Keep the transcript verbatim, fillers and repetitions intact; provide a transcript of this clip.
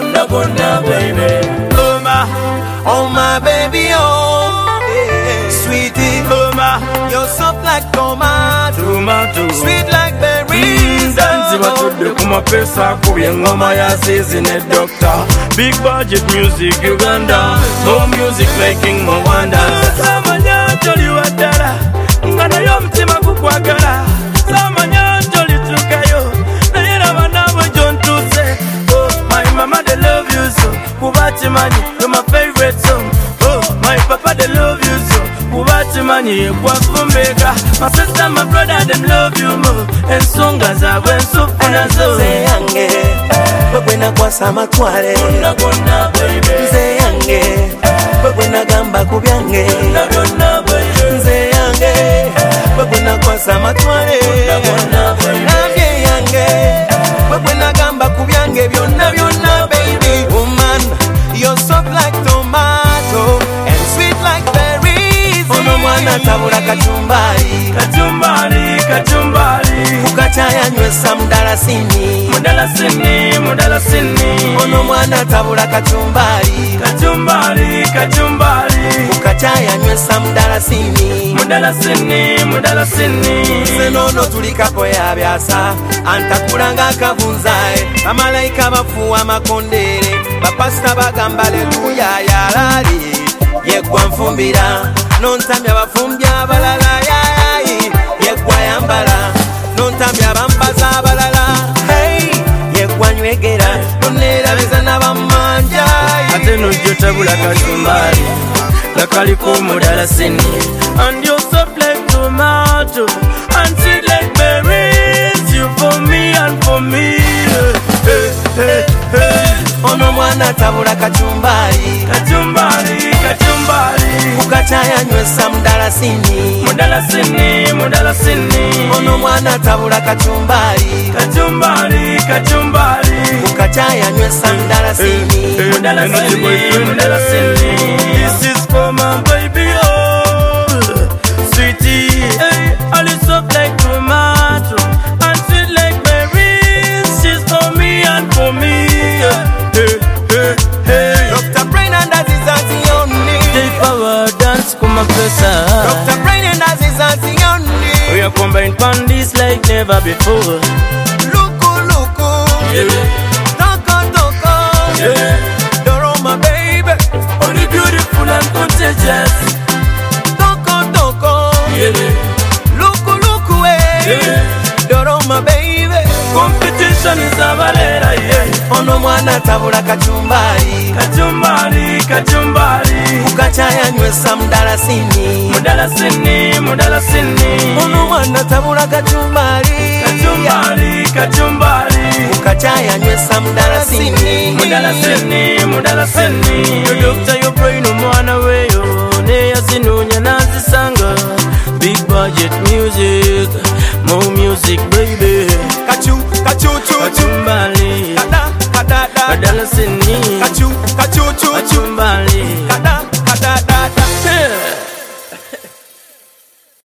gonna gonna baby. Oh my, oh my baby, oh yeah. Sweetie, oh my, you're soft like tomato, Tomato, sweet like berries. Danzi batudde ku mapesa akubye engoma ya seasoning doctor. Big budget music Uganda, more music making more wonders. Samanya toli wadala, nga naye omutima gukwagala. Samanya toli tukayo, naye laba nawe gy'ontuuse. Oh my mama they love you so, kuba kimanyi you're my favorite song. Oh my papa they love you so, kuba kimanyi yekwafumbeka. My sister my brother them love you more. Ensonga zaabwe ensufuna zo. Nze yange bwe nakwasa amatwale, Gonna gonna baby, nze yange bwe nagamba ku byange, gonna gonna baby, nze yange bwe nakwasa amatwale, gonna baby. nabye yange bwe nagamba ku byange byonna byonna baby. Woman, you're soft like tomato and sweet like berries. Ono mwana tabula kachumbari, Kachumbari, kachumbari, kukachayanywesa mudalasini, mudalasini, mudalasini. ono mwana tabula kachumbari, Kachumbari, kachumbari, kukachayanywesa mudalasini, mudalasini, mudalasini. nze nono tulikapo ya byasa antakulanga akabunzae. Bamalayika bafuwa amakondere, bapasita bagamba leluya yalali yegwa nfumbira, nontamya bafumbya abalala yayayi yegwa yambala, nontamya bambaza abalala hey yegwa nywegera, nonerabeza n'abamanja Ate nojjo tabula kachumbari, nakaliko mudalasini. And you're soft like tomato, and sweet like berries. You for me and for me. Hey, hey, hey. ono mwana tabula kachumbari, Kachumbari, kachumbari, kukachayanywesa mudalasini, mudalasini, mudalasini. ono mwana tabula kachumbari, Kachumbari, kachumbari, kukachayanywesa mudalasini, mudalasini, mudalasini. This is for my baby, oh, sweetie. Hey, all is soft like tomato and sweet like berries. She's for me and for me. Hey, hey, hey. Doctor Brain and that is anti-only, Day power dance kuma pesa. Doctor Brain and that is anti-only. We are combined pandies like never before. Luku luku, Yeah, toko toko, yeah. Doro my baby, Only beautiful and contagious. toko toko, Yeah, luku luku eh, yeah. Doro my baby. Competition is a valera, yeah. Ono mwana tabula kachumbari, Kachumbari, kachumbari, kukachayanywesa mudalasini, mudalasini, mudalasini. ono mwana tabula kachumbari, Kachumbari, kachumbari, kukachayanywesa mudalasini, mudalasini, mudalasini. Yo doctor yo brain omwana weyo ne yazinunya nazisanga. Big budget music, more music baby.